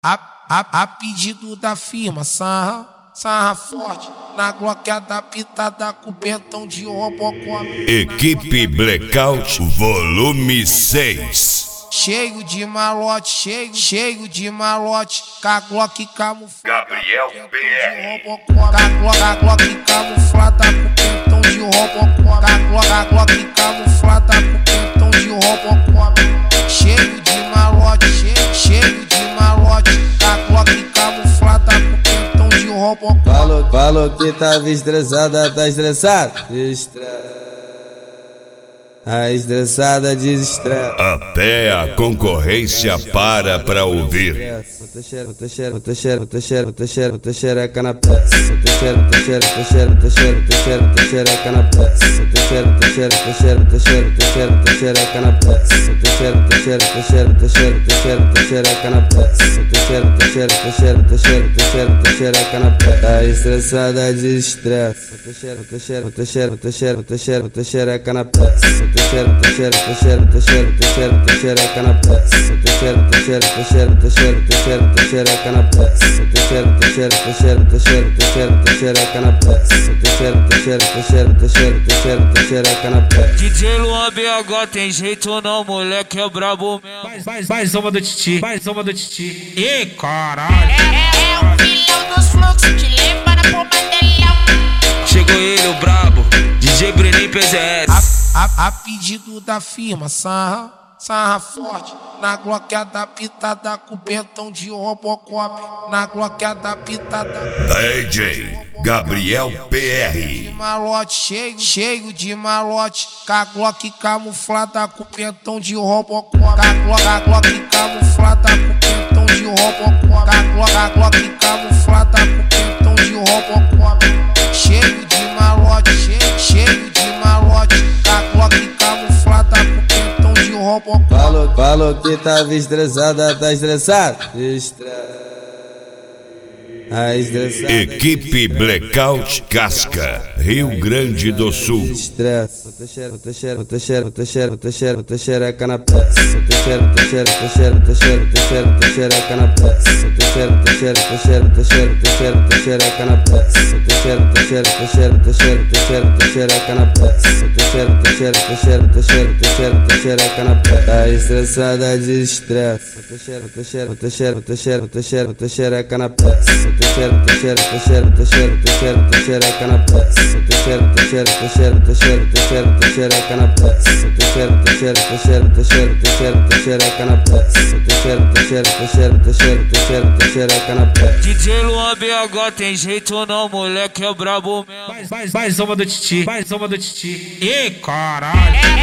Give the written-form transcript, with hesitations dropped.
A pedido da firma, sarra forte, na Glock adaptada com pentão de Robocop. Equipe Blackout Volume 6. Cheio de malote, cheio de malote, com a Glock camuflada. Gabriel PR. A Glock camuflada com pentão de Robocop. A Glock camuflada com pentão de Robocop. Cheio de malote, cheio de malote, com a Glock camuflada com pentão de Robocop. Falou que tava estressada, tá estressado? A estressada desestressa. Até a concorrência para pra ouvir. Bota xereca na peça. Bota xereca na peça. Bota xereca na peça. Xereca na peça. A estressada desestressa. Bota xereca na peça. Xereca na peça. Xereca na peça. Xereca na peça. Xereca na peça. DJ Luan BH tem jeito não, moleque é brabo mesmo. Mais uma do Titi, mais uma do Titi. Ih, caralho. É o filhão dos fluxos que leva na pomba delão. Chegou ele, o brabo, DJ Breninho PZS. A pedido da firma, sarra forte, na Glock adaptada com pentão de Robocop. Na Glock adaptada. DJ Gabriel PR. Malote, cheio de malote, com a Glock camuflada com pentão de Robocop. A Glock camuflada com pentão de Robocop. A Glock camuflada com pentão de Robocop. Cheio de malote, cheio de malote, com a Glock camuflada com pentão de Robocop. Falou que tava estressada, tá estressado? A estressada. Equipe Blackout Casca, Rio Grande do Sul. Estressa. Bota xereca na peça. Bota xereca na peça. Xereca na peça. Xereca na peça. Xereca na peça. A estressada desestressa. Bota xereca na peça. Xereca na peça. Xereca na peça. Xereca na peça. Xereca na peça. DJ Luan BH tem jeito não, moleque é brabo mesmo. Mais uma do Titi, mais uma do Titi. Ih, caralho.